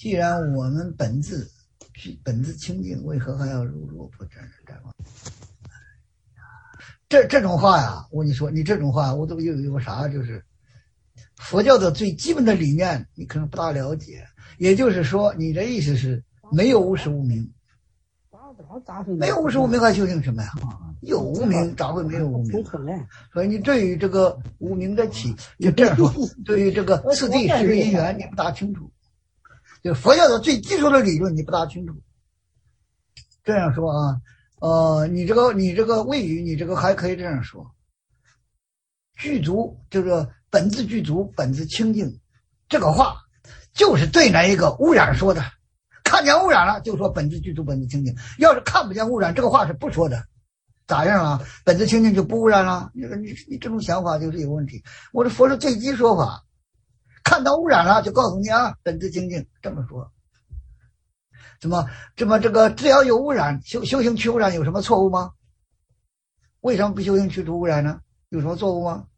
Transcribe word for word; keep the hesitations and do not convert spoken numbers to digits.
既然我们本自本自清净，为何还要入落魄沾染沾光？这这种话呀，我跟你说，你这种话我都有有啥，就是佛教的最基本的理念，你可能不大了解。也就是说，你的意思是没有无始无明，没有无始无明还修行什么呀？有无明咋会没有无明？所以你对于这个无明的起，就这样说，对于这个次第是因缘，你不大清楚。就佛教的最基础的理论，你不大清楚。这样说啊，呃，你这个你这个谓语，你这个还可以这样说：具足这个本自具足，本自清净，这个话就是对那一个污染说的。看见污染了，就说本自具足，本自清净；要是看不见污染，这个话是不说的。咋样啊？本自清净就不污染了？你你你这种想法就是有问题。我的佛是最基说法。看到污染了，就告诉你啊，本自清净，这么说。怎么这么这个只要有污染，修修行去污染有什么错误吗？为什么不修行去除污染呢？有什么错误吗？